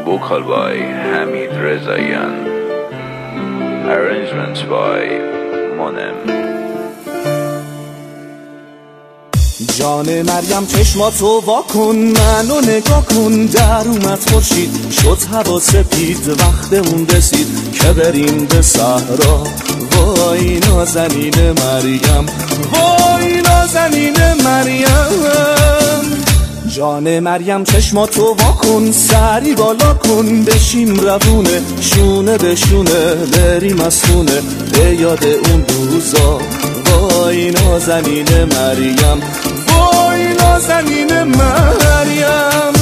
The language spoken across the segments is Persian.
vocal by Hamid Rezaian, arrangements by Monem. جان مریم چشماتو واکن، منو نگاه کن، در اومد خورشید، شد هوا سپید، وقتمون رسید که بریم به صحرا. وای نازنین مریم، وای نازنین مریم. جان مریم چشماتو واکن، سری بالا کن، بشیم روونه، شونه به شونه بریم از خونه به یاد اون روزا. وای نازنین مریم، وای نازنین مریم.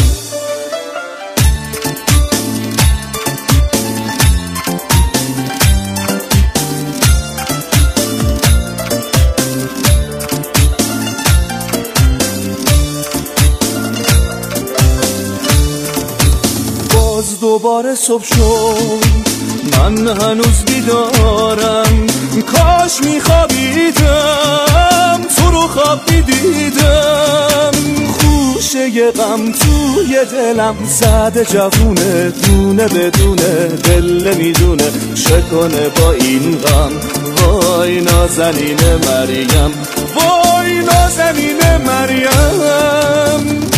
باز دوباره صبح شد، من هنوز بیدارم، کاش میخوابیدم، تو رو خواب میدیدم. خوشه غم توی دلم زده جوونه، دونه بدونه دل میدونه چکنه با این غم. وای نازنین مریم، وای نازنین مریم.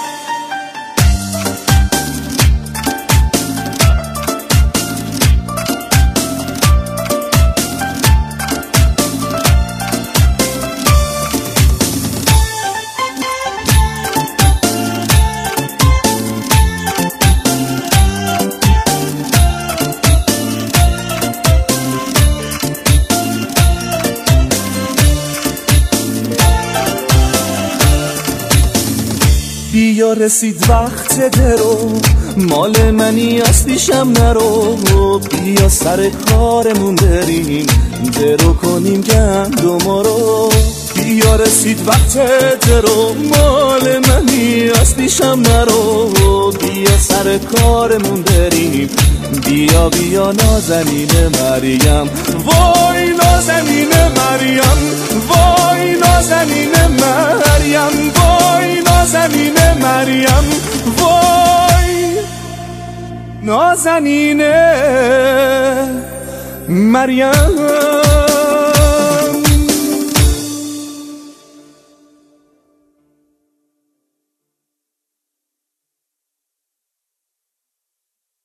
بیا رسید وقت درو، مال منی از پیشم نرو. بیا سر کارمون بریم، درو کنیم گندم رو. بیا رسید وقت درو، مال منی از پیشم نرو. بیا سر کارمون بریم، بیا بیا نازنین مریم. وای نازنین مریم، وای نازنین مریم، وای نازنین مریم، وای نازنین مریم.